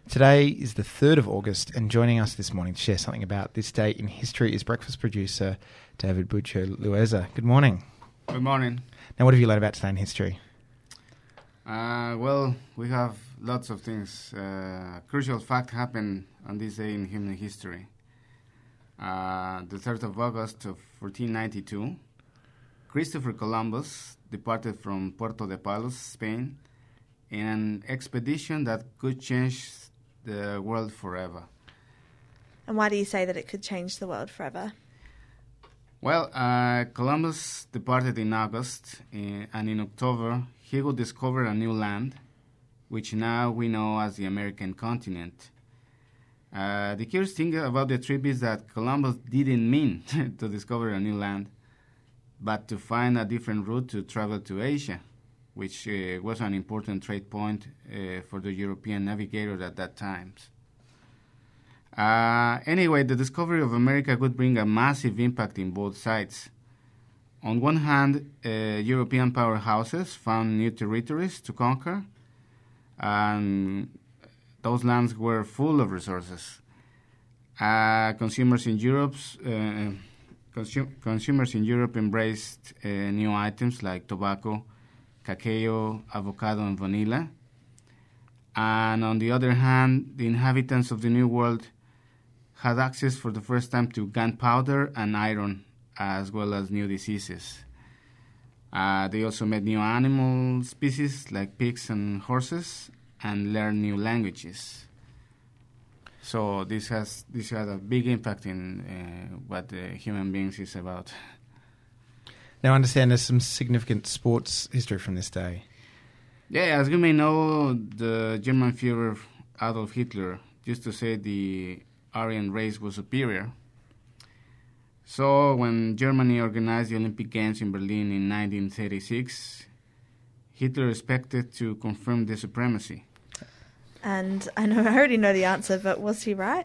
Today is the 3rd of August, and joining us this morning to share something about this day in history is breakfast producer David Butcher-Lueza. Good morning. Good morning. Now, what have you learned about today in history? Well, we have lots of things. Crucial fact happened on this day in human history. The 3rd of August of 1492, Christopher Columbus departed from Puerto de Palos, Spain, in an expedition that could change the world forever. And why do you say that it could change the world forever? Well, Columbus departed in August, and in October, he would discover a new land, which now we know as the American continent. The curious thing about the trip is that Columbus didn't mean to discover a new land, but to find a different route to travel to Asia, which was an important trade point for the European navigator at that time. Anyway, the discovery of America would bring a massive impact in both sides. On one hand, European powerhouses found new territories to conquer, and those lands were full of resources. Consumers in Europe embraced new items like tobacco, cacao, avocado, and vanilla. And on the other hand, the inhabitants of the New World had access for the first time to gunpowder and iron, as well as new diseases. They also met new animal species like pigs and horses, and learned new languages. So this had a big impact in what human beings is about. Now, I understand there's some significant sports history from this day. Yeah, as you may know, the German Führer Adolf Hitler used to say the Aryan race was superior. So when Germany organized the Olympic Games in Berlin in 1936, Hitler expected to confirm the supremacy. And I already know the answer, but was he right?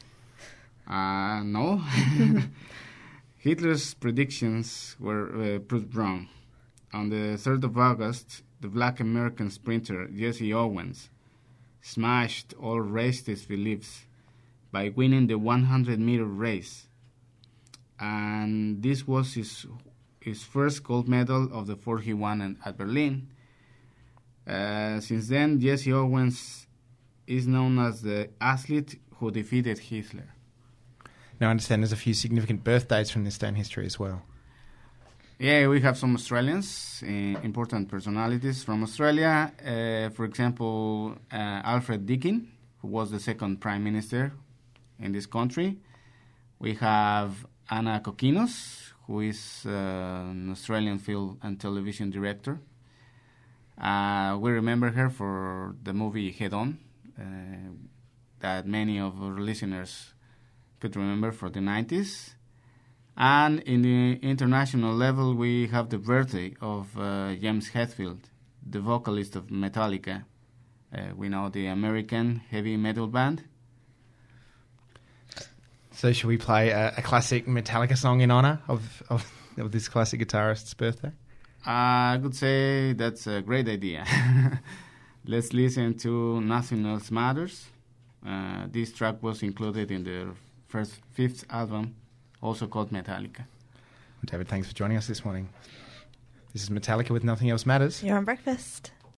No. Hitler's predictions were proved wrong. On the 3rd of August, the black American sprinter Jesse Owens smashed all racist beliefs by winning the 100-meter race. And this was his first gold medal of the 4 he won at Berlin. Since then, Jesse Owens is known as the athlete who defeated Hitler. Now, I understand there's a few significant birthdays from this day in history as well. Yeah, we have some Australians, important personalities from Australia. For example, Alfred Deakin, who was the second Prime Minister in this country. We have Anna Kokinos, who is an Australian film and television director. We remember her for the movie Head On, that many of our listeners could remember for the 90s. And in the international level, we have the birthday of James Hetfield, the vocalist of Metallica. We know the American heavy metal band. So should we play a classic Metallica song in honor of this classic guitarist's birthday? I could say that's a great idea. Let's listen to Nothing Else Matters. This track was included in their fifth album, also called Metallica. Well, David, thanks for joining us this morning. This is Metallica with Nothing Else Matters. You're on breakfast.